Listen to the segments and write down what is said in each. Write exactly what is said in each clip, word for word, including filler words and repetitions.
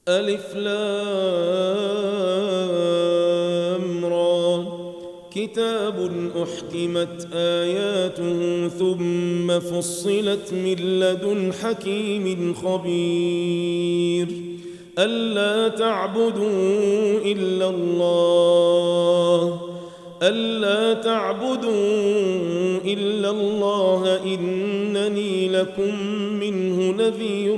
ألف لام را كتاب أحكمت آياته ثم فصلت من لدن حكيم خبير ألا تعبدوا إلا الله ألا تعبدوا إلا الله إنني لكم منه نذير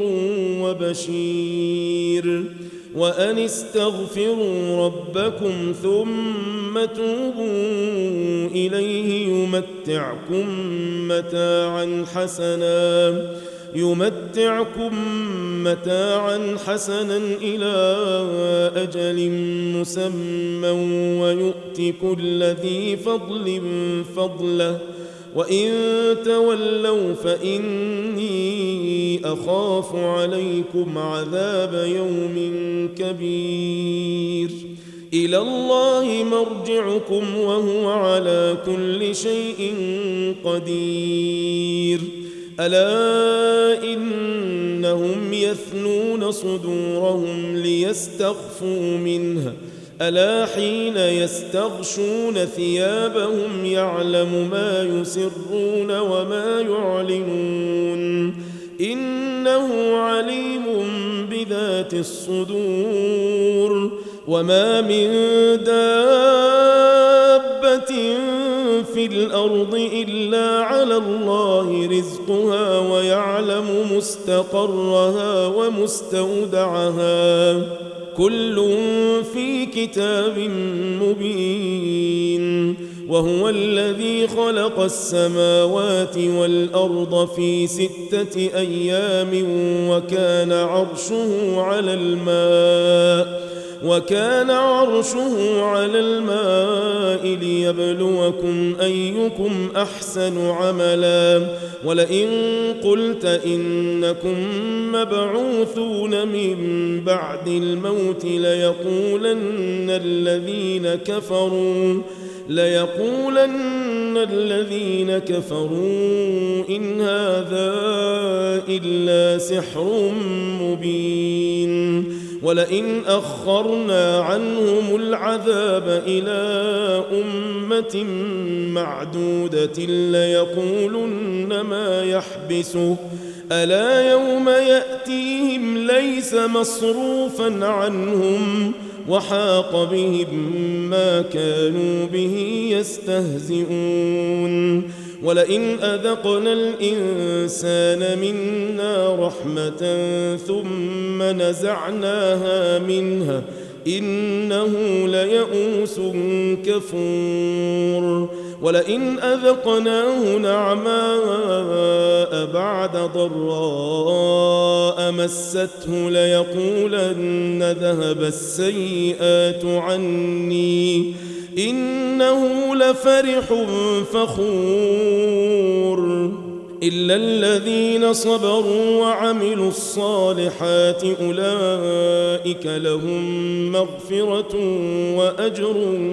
وبشير وأن استغفروا ربكم ثم توبوا إليه يمتعكم متاعا حسنا يمتعكم متاعا حسنا إلى أجل مسمى ويؤت كل ذي فضل فضله وإن تولوا فإني أخاف عليكم عذاب يوم كبير إلى الله مرجعكم وهو على كل شيء قدير ألا إنهم يثنون صدورهم ليستخفوا منه ألا حين يستغشون ثيابهم يعلم ما يسرون وما يعلنون إنه عليم بذات الصدور وما من دابة في الأرض إلا على الله رزقها ويعلم مستقرها ومستودعها كل في كتاب مبين وهو الذي خلق السماوات والأرض في ستة أيام وكان عرشه على الماء وكان عرشه على الماء ليبلوكم أيكم أحسن عملا ولئن قلت إنكم مبعوثون من بعد الموت ليقولن الذين كفروا ليقولن الذين كفروا إن هذا إلا سحر مبين ولئن أخرنا عنهم العذاب إلى أمة معدودة ليقولن ما يحبسه ألا يوم يأتيهم ليس مصروفا عنهم وحاق بهم ما كانوا به يستهزئون ولئن أذقنا الإنسان منا رحمة ثم نزعناها منها إنه ليئوس كفور ولئن أذقناه نعماء بعد ضراء مسته ليقولن ذهب السيئات عني إنه لفرح فخور إلا الذين صبروا وعملوا الصالحات أولئك لهم مغفرة وأجر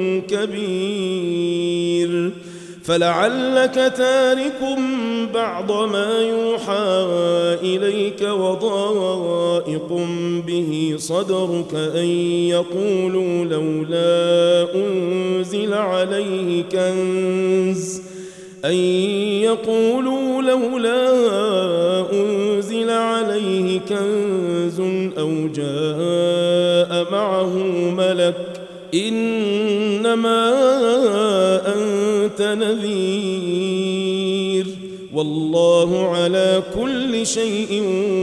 كبير فلعلك تارك بعض ما يوحى إليك وضائق به صدرك أن يقولوا لولا أنزل عليه كنز أن يقولوا لولا أنزل عليه كنز أو جاء معه ملك إنما أنت نذير والله على كل شيء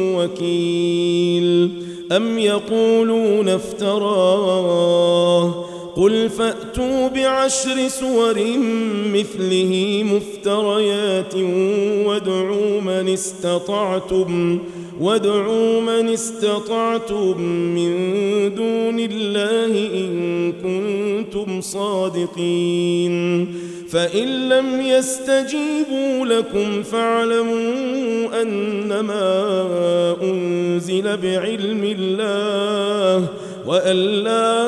وكيل أم يقولون افتراه قل فأتوا بعشر سور مثله مفتريات وادعوا من استطعتم وادعوا من استطعتم من دون الله إن كنتم صادقين فإن لم يستجيبوا لكم فاعلموا أنما أنزل بعلم الله وأن لا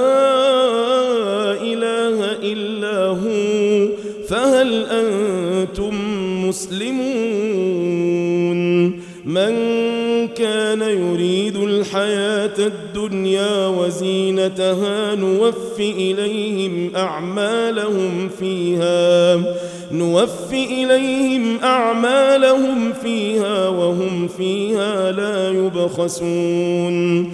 إله إلا هو فهل أنتم مسلمون من كان كان يريد الحياة الدنيا وزينتها نوف إليهم أعمالهم فيها نوف إليهم أعمالهم فيها وهم فيها لا يبخسون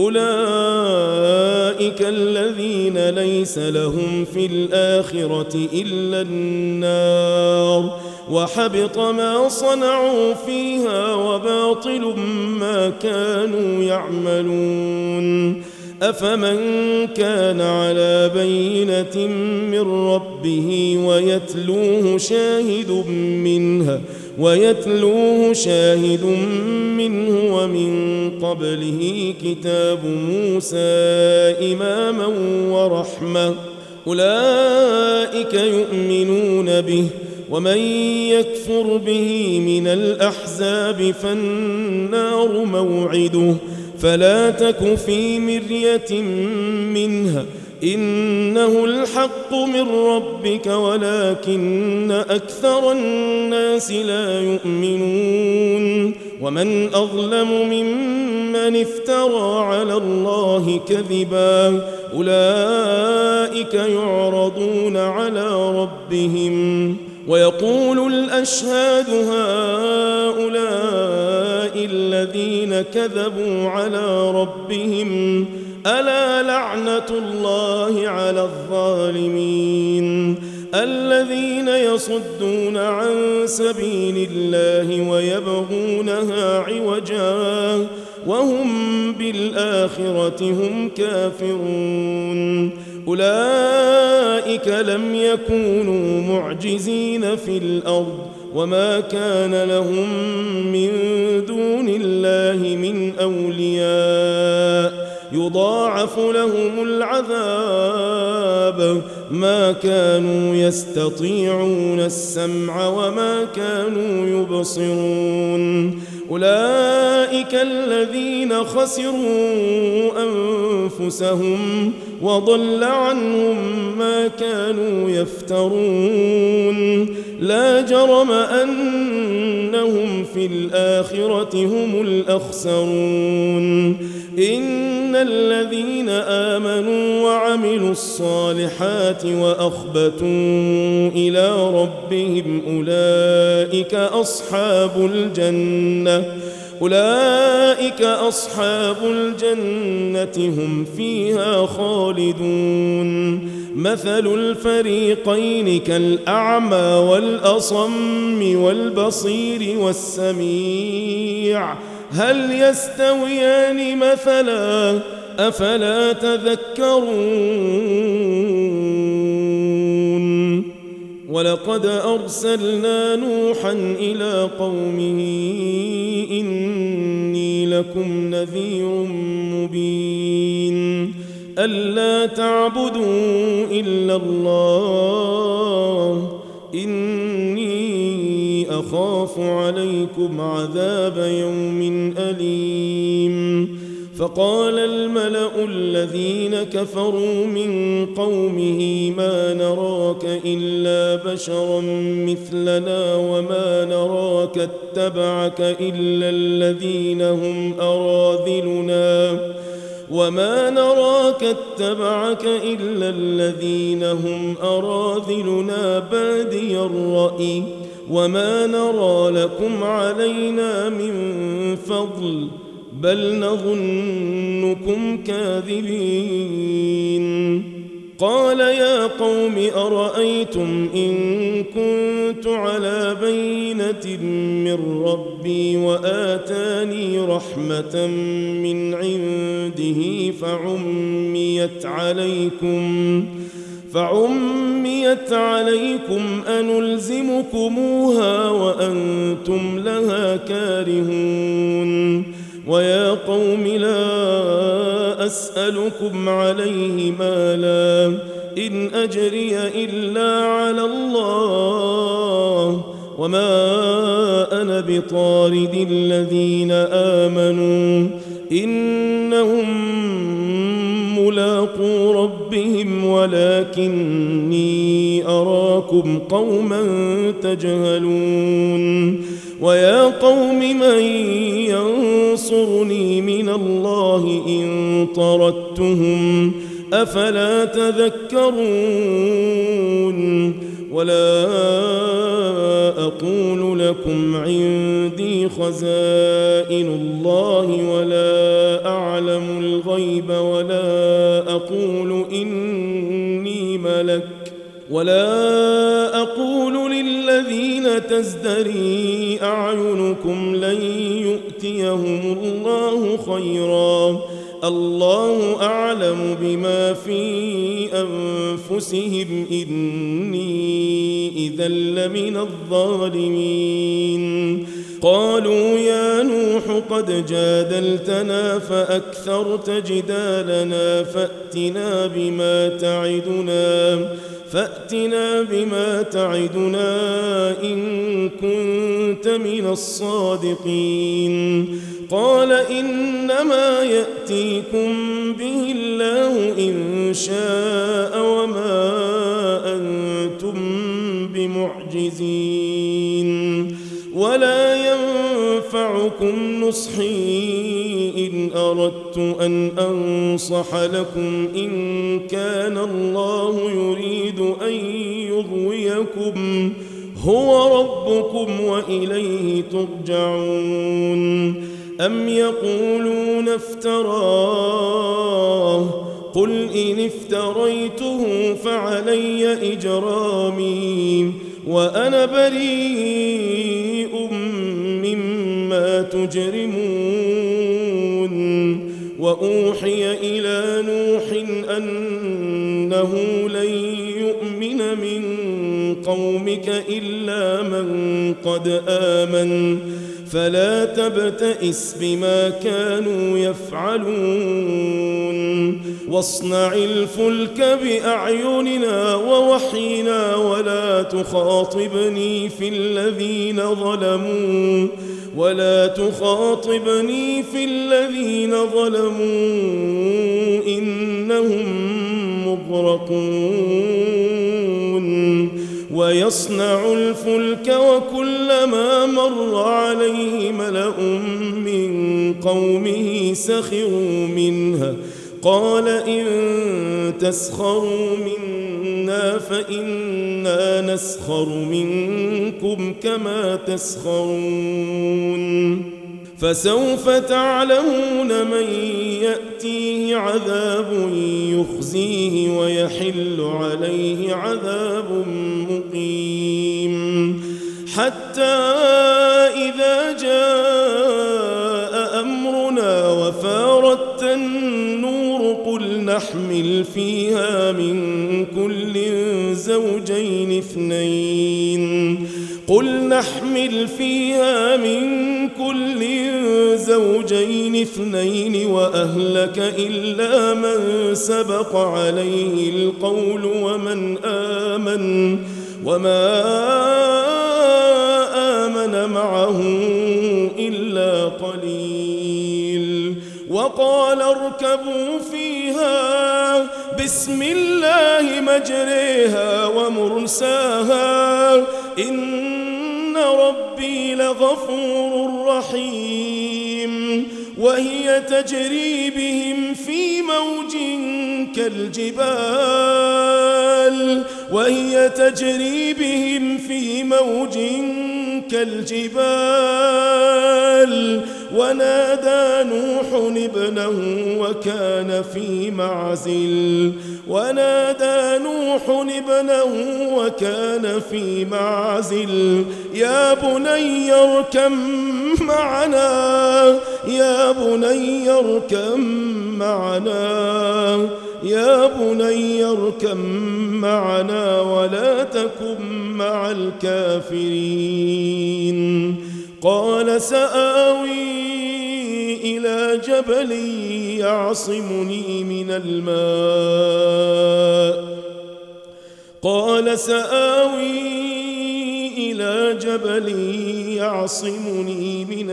أولئك الذين ليس لهم في الآخرة إلا النار وحبط ما صنعوا فيها وباطل ما كانوا يعملون أفمن كان على بينة من ربه ويتلوه شاهد منها ويتلوه شاهد منه ومن قبله كتاب موسى إماما ورحمة أولئك يؤمنون به ومن يكفر به من الأحزاب فالنار موعده فلا تك في مرية منها إنه الحق من ربك ولكن أكثر الناس لا يؤمنون ومن أظلم ممن افترى على الله كذبا أولئك يعرضون على ربهم ويقول الأشهاد هؤلاء الذين كذبوا على ربهم ألا لعنة الله على الظالمين الذين يصدون عن سبيل الله ويبغونها عوجا وهم بالآخرة هم كافرون أولئك لم يكونوا معجزين في الأرض وما كان لهم من دون الله من أولياء يضاعف لهم العذاب ما كانوا يستطيعون السمع وما كانوا يبصرون أولئك الذين خسروا أنفسهم وضل عنهم ما كانوا يفترون لا جرم أنهم في الآخرة هم الأخسرون إن الذين آمنوا وعملوا الصالحات وأخبتوا إلى ربهم أولئك أصحاب الجنة أولئك أصحاب الجنة هم فيها خالدون مثل الفريقين كالأعمى والأصم والبصير والسميع هل يستويان مثلا أفلا تذكرون ولقد أرسلنا نوحا إلى قومه إني لكم نذير مبين ألا تعبدوا إلا الله إني أخاف عليكم عذاب يوم أليم فقال الملأ الذين كفروا من قومه ما نراك إلا بشرا مثلنا وما نراك اتبعك إلا الذين هم أراذلنا وما نراك اتبعك إلا الذين هم أراذلنا بادي الرأي وما نرى لكم علينا من فضل بل نظنكم كاذبين قال يا قوم أرأيتم إن كنت على بينة من ربي وآتاني رحمة من عنده فعميت عليكم فعميت عليكم أنلزمكموها وأنتم لها كارهون ويا قوم لا أسألكم عليه مالا إن أجري إلا على الله وما أنا بطارد الذين آمنوا إنهم ملاقو ربهم ولكني أراكم قوما تجهلون ويا قوم من انصرني من الله إن طردتهم أفلا تذكرون ولا أقول لكم عندي خزائن الله ولا أعلم الغيب ولا أقول إني ملك ولا أقول للذين تزدري أعينكم لن يؤتيهم الله خيرا الله أعلم بما في أنفسهم إني إذا لمن الظالمين قالوا يا نوح قد جادلتنا فأكثرت جدالنا فأتنا بما تعدنا فأتنا بما تعدنا إن كنت من الصادقين قال إنما يأتيكم به الله إن شاء وما أنتم بمعجزين ولا ينفعكم نصحي إن أردت أن أنصح لكم إن كان الله يريد أن يغويكم هو ربكم وإليه ترجعون أم يقولون افتراه قل إن افتريته فعلي إجرامي وأنا بريء مما تجرمون وأوحي إلى نوح أنه لن يؤمن من قومك إلا من قد آمن فلا تبتئس بما كانوا يفعلون واصنع الفلك بأعيننا ووحينا ولا تخاطبني في الذين ظلموا ولا تخاطبني في الذين ظلموا إنهم مغرقون ويصنع الفلك وكلما مر عليه ملأ من قومه سخروا منها قال إن تسخروا منا فإنا نسخر منكم كما تسخرون فسوف تعلمون من يأتيه عذاب يخزيه ويحل عليه عذاب مقيم حتى إذا جاء أمرنا وفارت النور قل نحمل فيها من كل زوجين اثنين قل نحمل فيها من كل زوجين اثنين وأهلك إلا من سبق عليه القول ومن آمن وما آمن معه إلا قليل وقال اركبوا فيها بسم الله مجريها ومرساها إن ربي لغفور رحيم وهي تجري بهم في موج كالجبال وهي تجري بهم في موج كالجبال ونادى نوح ابنه وكان في معزل ونادى نوح ابنه وكان في معزل يا بني اركب معنا يا بني اركب معنا يا بني اركب معنا ولا تكن مع الكافرين قال سآوي إلى جبل يعصمني من الماء قال سآوي إلى جبل يعصمني من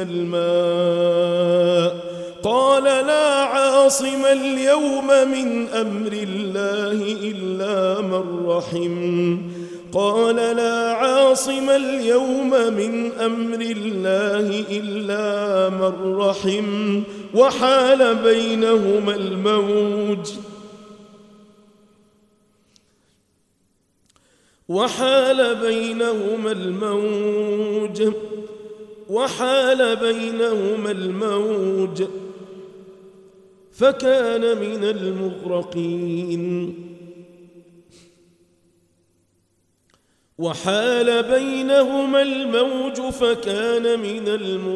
الماء قال لا عاصم اليوم من أمر الله إلا من رحم قال لا عاصم اليوم من أمر الله إلا من رحم وحال بينهما الموج وحال بينهما الموج وحال بينهما الموج فكان من المغرقين وحال بينهما الموج فكان من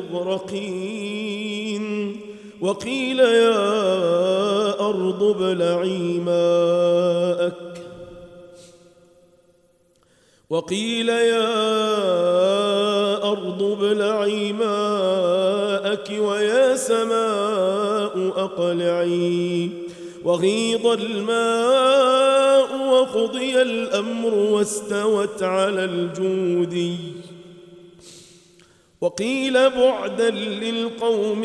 المغرقين وقيل يا أرض ابلعي ماءك وقيل يا أرض ابلعي ماءك ويا سماء أقلعي وغيض الماء وقضي الأمر واستوت على الجودي وقيل بعدا للقوم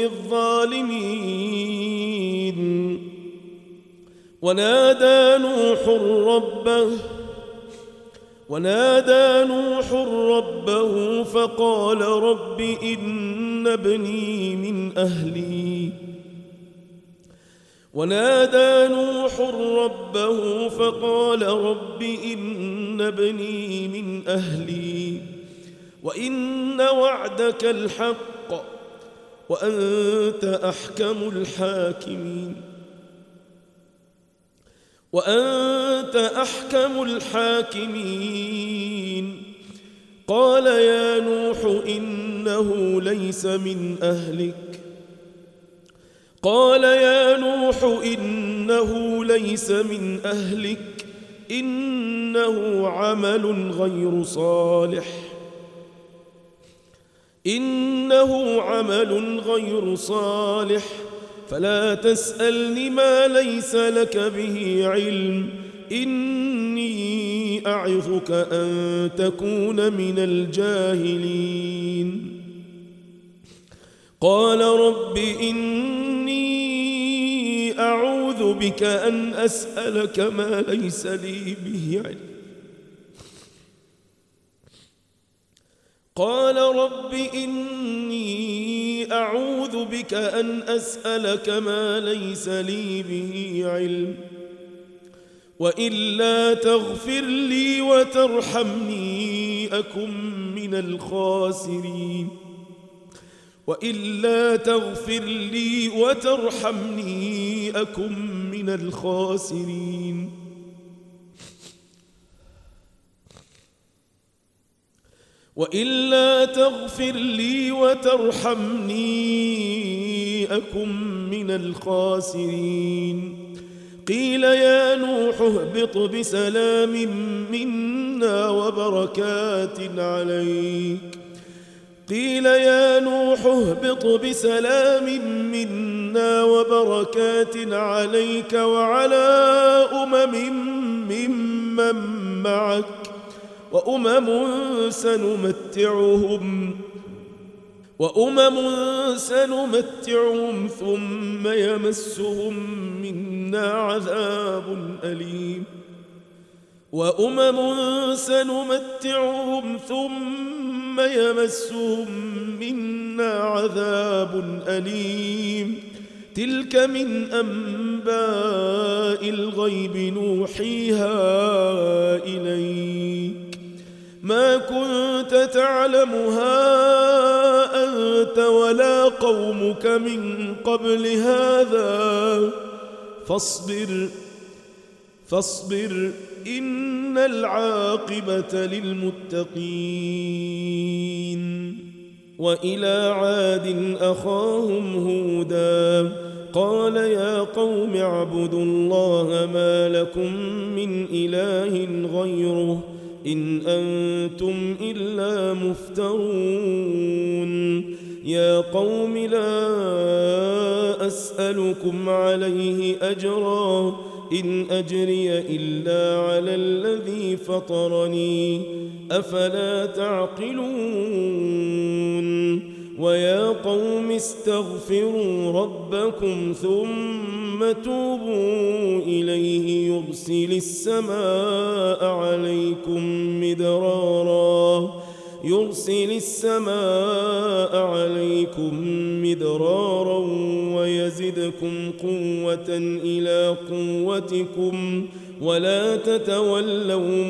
الظالمين ونادى نوح ربه ونادى نوح ربه فقال رب إن ابني من أهلي ونادى نوح ربه فقال رب إن ابني من أهلي وإن وعدك الحق وأنت أحكم الحاكمين وأنت أحكم الحاكمين قال يا نوح إنه ليس من أهلك قال يا نوح إنه ليس من أهلك إنه عمل غير صالح إنه عمل غير صالح فلا تسألني ما ليس لك به علم إني أعظك أن تكون من الجاهلين قال رب إني أعوذ بك أن أسألك ما ليس لي به علم قال رب إني أعوذ بك أن أسألك ما ليس لي به علم وإلا تغفر لي وترحمني أكن من الخاسرين وإلا تغفر لي وترحمني أكن من الخاسرين وإلا تغفر لي وترحمني أكن من الخاسرين قيل يا نوح اهبط بسلام منا وبركات عليك قيل يا نوح اهبط بسلام منا وبركات عليك وعلى أمم ممن معك وأمم سنمتعهم وأمم سنمتعهم ثم يمسهم منا عذاب أليم وأمم سنمتعهم ثم يمسهم منا عذاب أليم تلك من أنباء الغيب نوحيها إليك ما كنت تعلمها أنت ولا قومك من قبل هذا فاصبر فاصبر إن العاقبة للمتقين وإلى عاد أخاهم هودا قال يا قوم اعبدوا الله ما لكم من إله غيره إن أنتم إلا مفترون يا قوم لا أسألكم عليه أجرا إن أجري إلا على الذي فطرني أفلا تعقلون ويا قوم استغفروا ربكم ثم توبوا إليه يرسل السماء عليكم مدرارا يرسل السماء عليكم مدرارا ويزدكم قوة إلى قوتكم ولا تتولوا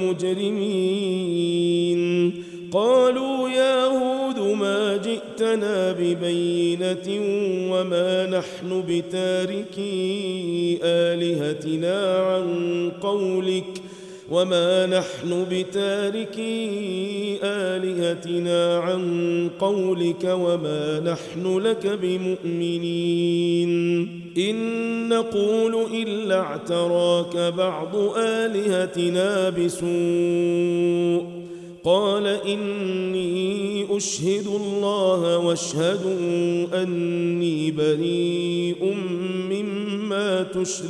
مجرمين. قالوا يا هود ما جئتنا ببينة وما نحن بتاركي آلهتنا عن قولك وما نحن بتاركي آلهتنا عن قولك وما نحن لك بمؤمنين. إن نقول إلا اعتراك بعض آلهتنا بسوء. قال إني أشهد الله واشهدوا أني بريء مما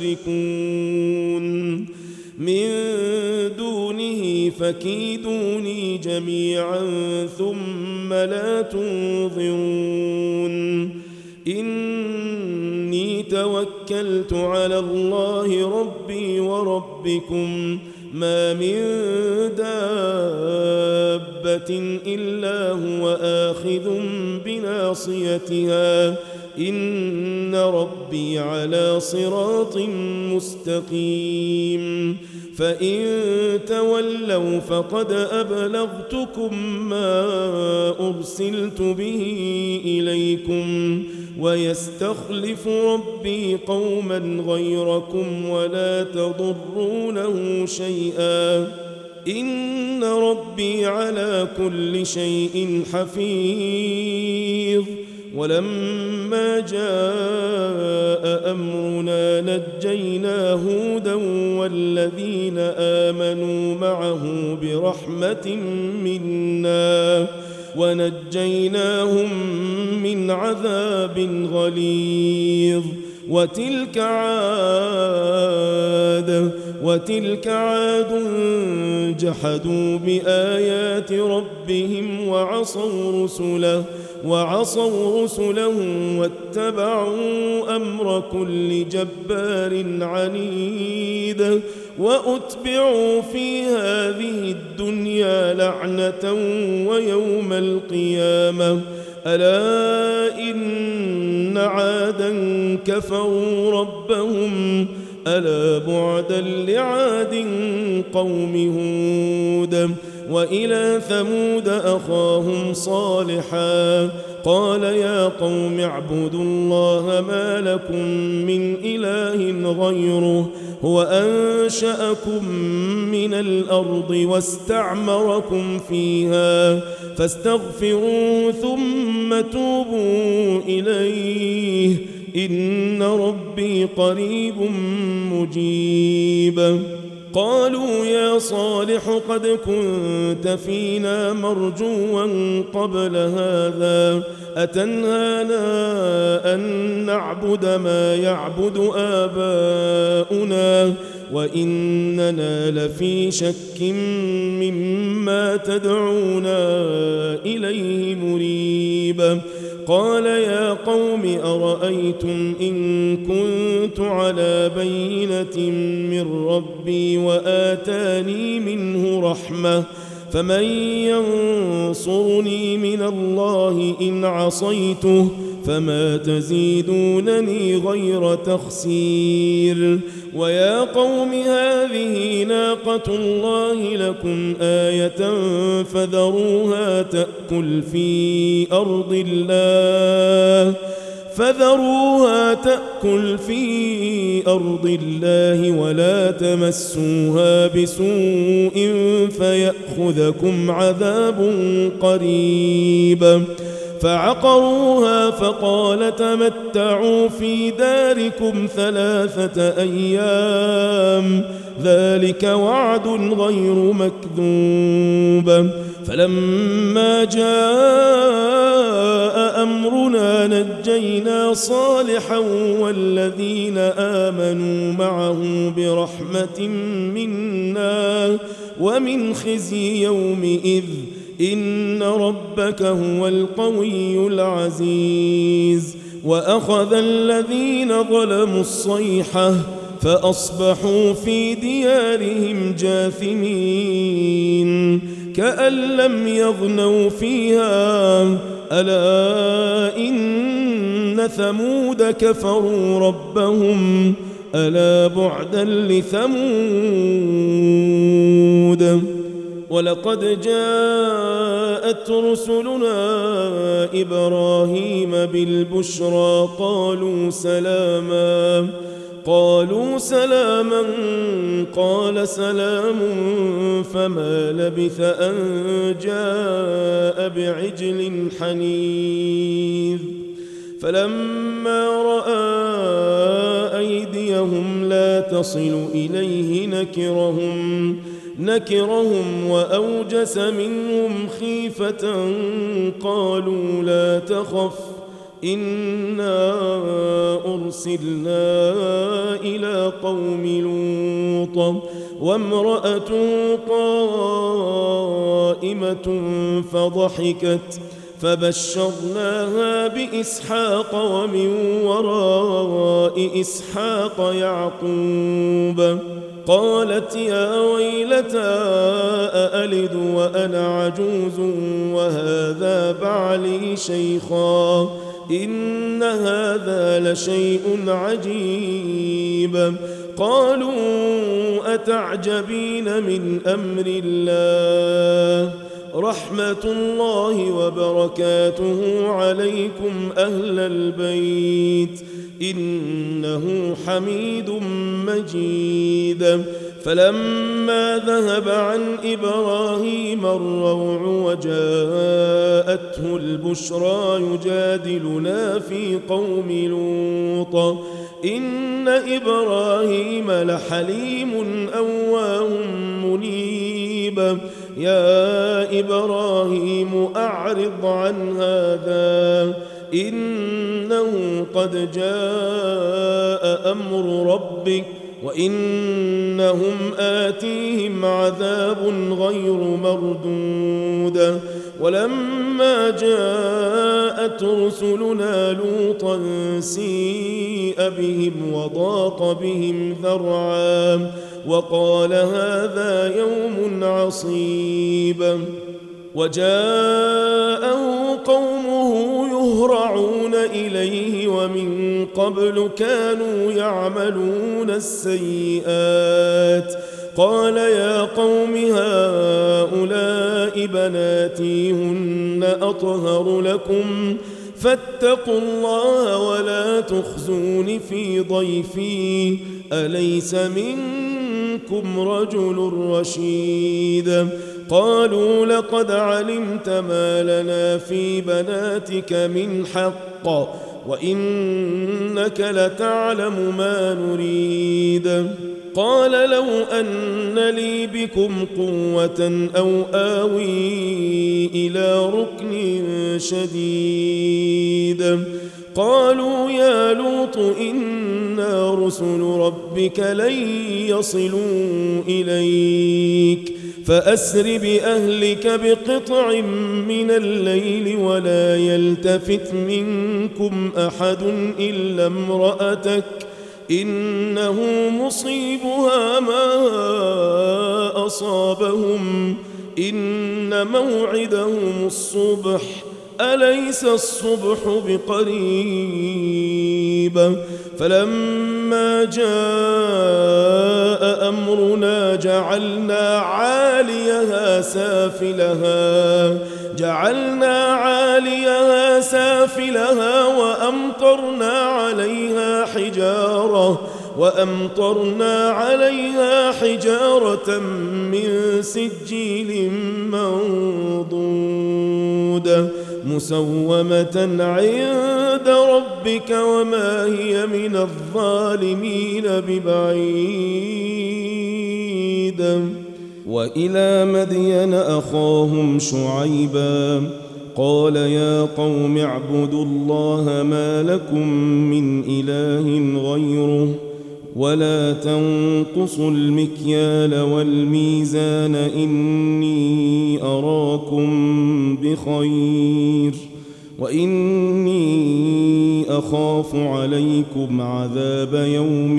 تشركون من دونه فكيدوني جميعا ثم لا تنظرون. إني توكلت على الله ربي وربكم ما من دابة إلا هو آخذ بناصيتها إن ربي على صراط مستقيم. فإن تولوا فقد أبلغتكم ما أرسلت به إليكم ويستخلف ربي قوما غيركم ولا تضرونه شيئا إن ربي على كل شيء حفيظ. ولما جاء أمرنا نجينا هودا والذين آمنوا معه برحمة منا ونجيناهم من عذاب غليظ. وتلك عاد وتلك عاد جحدوا بآيات ربهم وعصوا رسله وعصوا رسله واتبعوا أمر كل جبار عنيد. وأتبعوا في هذه الدنيا لعنة ويوم القيامة ألا إن عادا كفروا ربهم ألا بعدا لعاد قوم هود. وإلى ثمود أخاهم صالحا قال يا قوم اعبدوا الله ما لكم من إله غيره هو أنشأكم من الأرض واستعمركم فيها فاستغفروه ثم توبوا إليه إن ربي قريب مجيب. قالوا يا صالح قد كنت فينا مرجوا قبل هذا أتنهانا أن نعبد ما يعبد آباؤنا وإننا لفي شك مما تدعونا إليه مريب. قال يا قوم أرأيتم إن كنت على بينة من ربي وآتاني منه رحمة فمن ينصرني من الله إن عصيته فما تزيدونني غير تخسير. ويا قوم هذه ناقة الله لكم آية فذروها تأكل في أرض الله فذروها تأكل في أرض الله ولا تمسوها بسوء فيأخذكم عذاب قريب. فعقروها فقال تمتعوا في داركم ثلاثة أيام ذلك وعد غير مكذوب. فلما جاء أمرنا نجينا صالحا والذين آمنوا معه برحمة منا ومن خزي يومئذ إن ربك هو القوي العزيز. وأخذ الذين ظلموا الصيحة فأصبحوا في ديارهم جاثمين كأن لم يغنوا فيها ألا إن ثمود كفروا ربهم ألا بعدا لثمود. ولقد جاءت رسلنا إبراهيم بالبشرى قالوا سلاما قالوا سلاما قال سلام فما لبث أن جاء بعجل حنيذ. فلما رأى أيديهم لا تصل إليه نكرهم نكرهم وأوجس منهم خيفة قالوا لا تخف إنا أرسلنا إلى قوم لوط وامرأته قائمة فضحكت فبشرناها بإسحاق ومن وراء إسحاق يعقوب. قالت يا ويلتى أألد وأنا عجوز وهذا بعلي شيخا إن هذا لشيء عجيب. قالوا أتعجبين من أمر الله رحمة الله وبركاته عليكم أهل البيت إنه حميد مجيد. فلما ذهب عن إبراهيم الروع وجاءته البشرى يجادلنا في قوم لوط إن إبراهيم لحليم أواه منيب. يا إبراهيم أعرض عن هذا إنه قد جاء أمر ربك وإنهم آتيهم عذاب غير مردود. ولما جاءت رسلنا لوطا سيء بهم وضاق بهم ذرعا وقال هذا يوم عصيب. وجاءه قومه يهرعون إليه ومن قبل كانوا يعملون السيئات. قال يا قوم هؤلاء بناتي هن أطهر لكم فاتقوا الله ولا تخزون في ضيفي أليس منكم رجل رشيد. قالوا لقد علمت ما لنا في بناتك من حق وإنك لتعلم ما نريد. قال لو أن لي بكم قوة أو آوي إلى ركن شديد. قالوا يا لوط إنا رسل ربك لن يصلوا إليك فأسر بأهلك بقطع من الليل ولا يلتفت منكم أحد إلا امرأتك إنه مصيبها ما أصابهم إن موعدهم الصبح أليس الصبح بقريب. فلما جاء أمرنا جعلنا عاليها سافلها جعلنا عاليها سافلها وأمطرنا عليها حجارة وأمطرنا عليها حجارة من سجيل منضود مسومة عند ربك وما هي من الظالمين ببعيد. وإلى مدين أخاهم شعيبا قال يا قوم اعبدوا الله ما لكم من إله غيره ولا تنقصوا المكيال والميزان إني أراكم بخير وإني أخاف عليكم عذاب يوم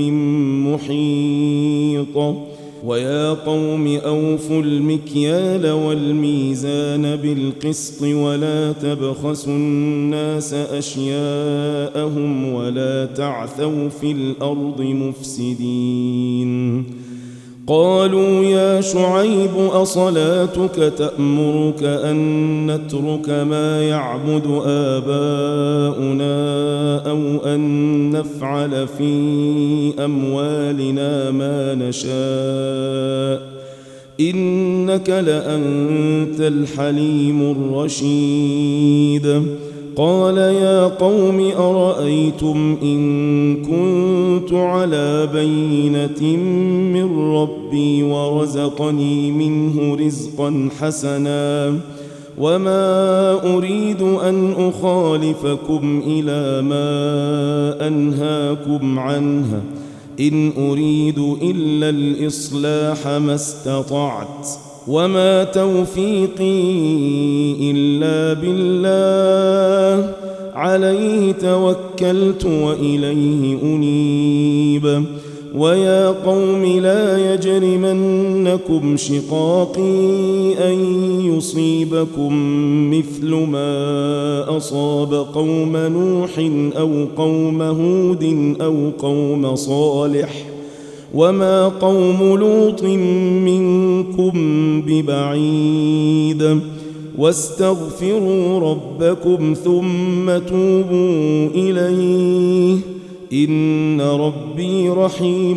محيط ويا قوم أوفوا المكيال والميزان بالقسط ولا تبخسوا الناس أشياءهم ولا تعثوا في الأرض مفسدين قالوا يا شعيب أصلاتك تأمرك أن نترك ما يعبد آباؤنا أو أن نفعل في أموالنا ما نشاء إنك لأنت الحليم الرشيد قال يا قوم أرأيتم إن كنت على بينة من ربي ورزقني منه رزقا حسنا وما أريد أن أخالفكم إلى ما أنهاكم عنه إن أريد إلا الإصلاح ما استطعت وما توفيقي إلا بالله عليه توكلت وإليه أنيب ويا قوم لا يجرمنكم شقاقي أن يصيبكم مثل ما أصاب قوم نوح أو قوم هود أو قوم صالح وما قوم لوط منكم ببعيد واستغفروا ربكم ثم توبوا إليه إن ربي رحيم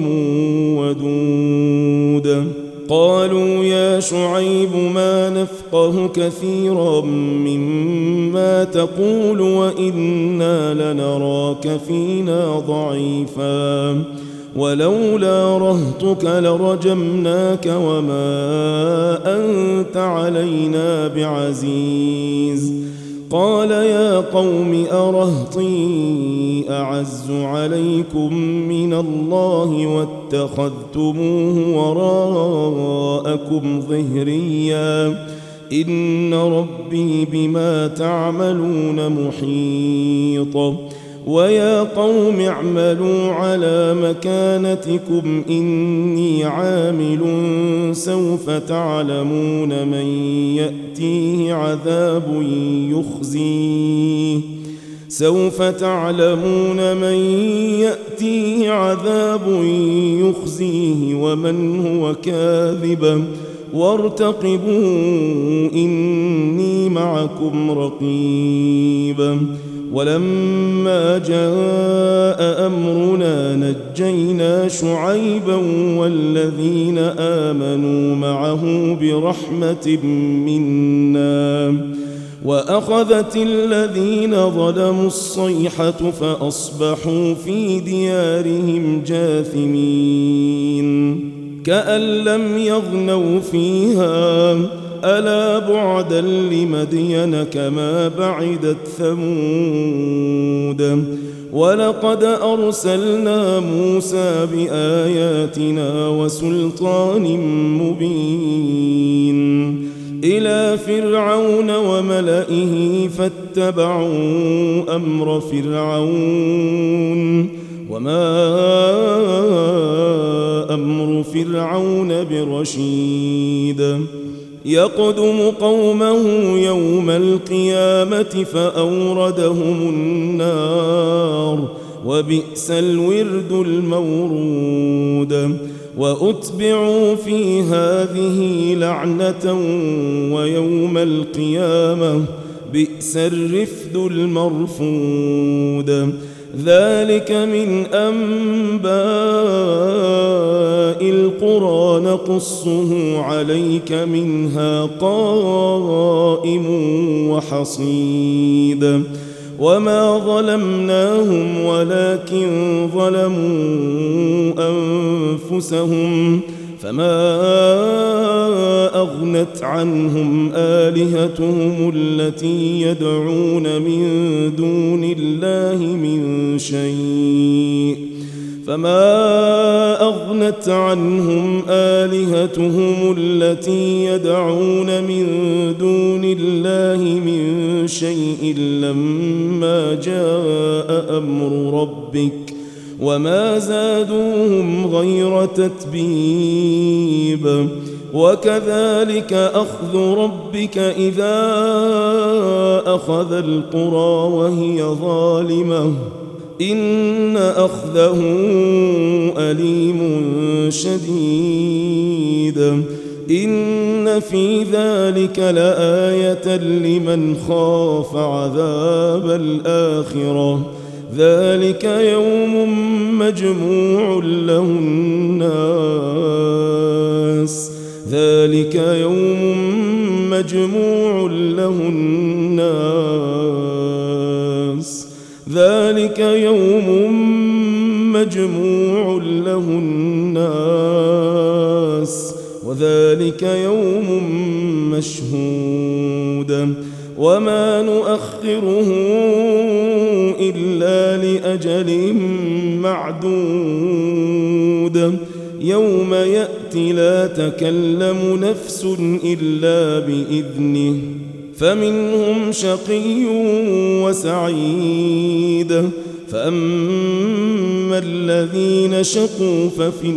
ودود قالوا يا شعيب ما نفقه كثيرا مما تقول وإنا لنراك فينا ضعيفا ولولا رهطك لرجمناك وما أنت علينا بعزيز قال يا قوم أرهطي أعز عليكم من الله واتخذتموه وراءكم ظهريا إن ربي بما تعملون محيط ويا قوم اعملوا على مكانتكم إني عامل سوف تعلمون من يأتيه عذاب يخزيه سوف تعلمون من يأتيه عذاب يخزيه ومن هو كاذب وارتقبوا إني معكم رقيب ولما جاء أمرنا نجينا شعيبا والذين آمنوا معه برحمة منا وأخذت الذين ظلموا الصيحة فأصبحوا في ديارهم جاثمين كأن لم يغنوا فيها ألا بعدا لمدين كما بعدت ثمود ولقد أرسلنا موسى بآياتنا وسلطان مبين إلى فرعون وملئه فاتبعوا أمر فرعون وما أمر فرعون برشيد يقدم قومه يوم القيامة فأوردهم النار وبئس الورد المورود وأتبعوا في هذه لعنة ويوم القيامة بئس الرفد المرفود ذلك من أنباء القرى نقصه عليك منها قائم وحصيد وما ظلمناهم ولكن ظلموا أنفسهم فما أغنت عنهم آلهتهم التي يدعون من دون الله من شيء فما أغنت عنهم آلهتهم التي يدعون من دون الله من شيء لما جاء أمر ربك وما زادوهم غير تتبيب وكذلك أخذ ربك إذا أخذ القرى وهي ظالمة إن أخذه أليم شديد إن في ذلك لآية لمن خاف عذاب الآخرة ذلك يوم مجموع له الناس ذلك يوم مجموع له الناس ذلك يوم مجموع له الناس وذلك يوم مشهود وما نؤخره إلا لأجل معدود يوم يأتي لا تكلم نفس إلا بإذنه فمنهم شقي وسعيد فأما الذين شقوا ففي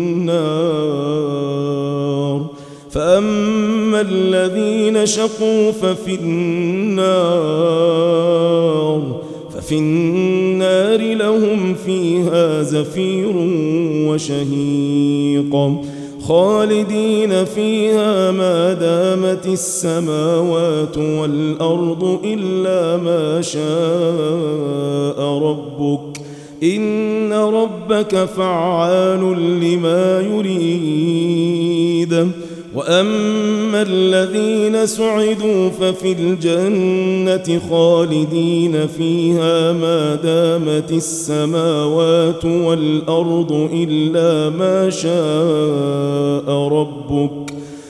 النار فأما الذين شقوا ففي النار ففي النار لهم فيها زفير وشهيق خالدين فيها ما دامت السماوات والأرض إلا ما شاء ربك إن ربك فعال لما يريد وأما الذين سعدوا ففي الجنة خالدين فيها ما دامت السماوات والأرض إلا ما شاء ربك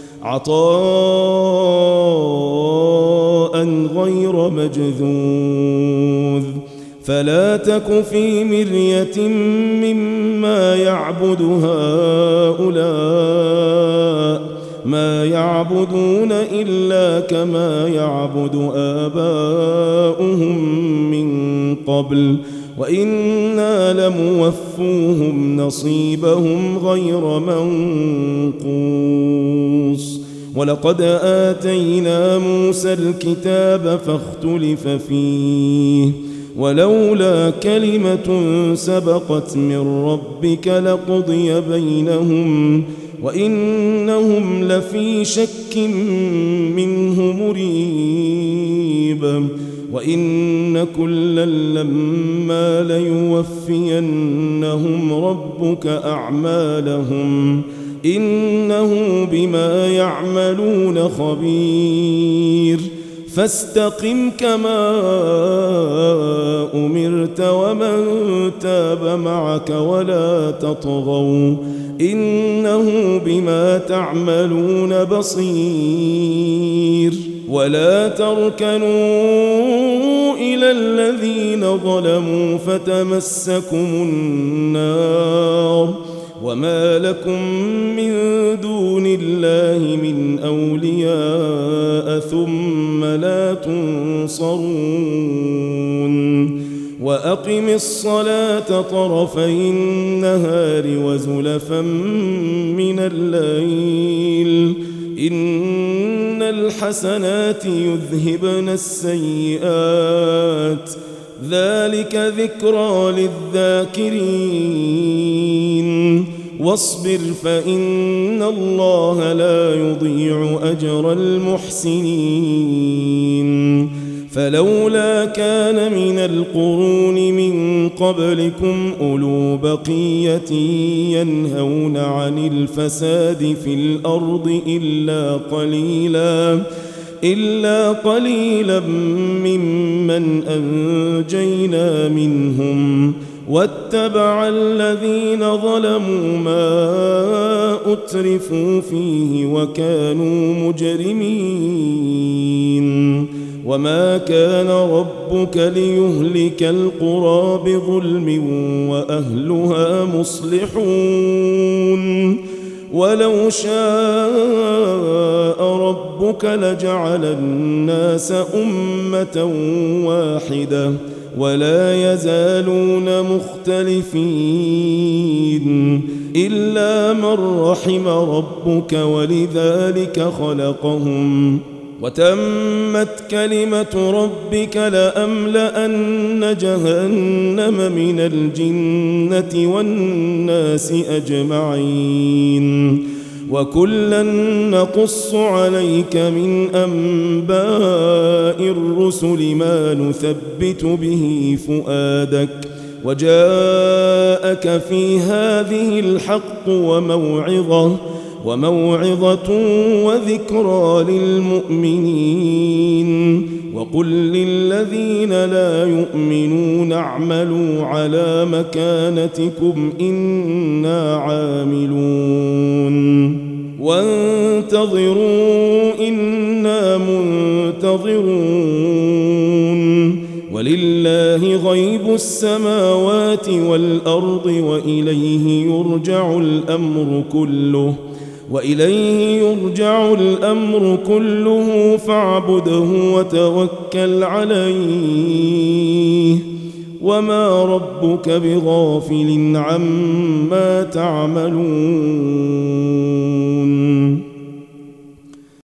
عطاء غير مجذوذ فلا تك في مرية مما يعبد هؤلاء ما يعبدون إلا كما يعبد آباؤهم من قبل وإنا لموفوهم نصيبهم غير منقوص ولقد آتينا موسى الكتاب فاختلف فيه ولولا كلمة سبقت من ربك لقضي بينهم وإنهم لفي شك منه مريب وإن كلا لما ليوفينهم ربك أعمالهم إنه بما يعملون خبير فاستقم كما أمرت ومن تاب معك ولا تطغوا إنه بما تعملون بصير ولا تركنوا إلى الذين ظلموا فتمسكم النار وما لكم من دون الله من أولياء ثم لا تنصرون وأقم الصلاة طرفي النهار وزلفا من الليل إن الحسنات يذهبن السيئات ذلك ذكرى للذاكرين واصبر فإن الله لا يضيع أجر المحسنين فلولا كان من القرون من قبلكم أولو بقية ينهون عن الفساد في الأرض إلا قليلا إلا قليلا ممن أنجينا منهم واتبع الذين ظلموا ما أترفوا فيه وكانوا مجرمين وما كان ربك ليهلك القرى بظلم وأهلها مصلحون ولو شاء ربك لجعل الناس أمة واحدة ولا يزالون مختلفين إلا من رحم ربك ولذلك خلقهم وتمت كلمة ربك لأملأن جهنم من الجنة والناس أجمعين وكلا نقص عليك من أنباء الرسل ما نثبت به فؤادك وجاءك في هذه الحق وموعظة وموعظة وذكرى للمؤمنين وقل للذين لا يؤمنون اعملوا على مكانتكم إنا عاملون وانتظروا إنا منتظرون ولله غيب السماوات والأرض وإليه يرجع الأمر كله وإليه يرجع الأمر كله فاعبده وتوكل عليه وما ربك بغافل عما تعملون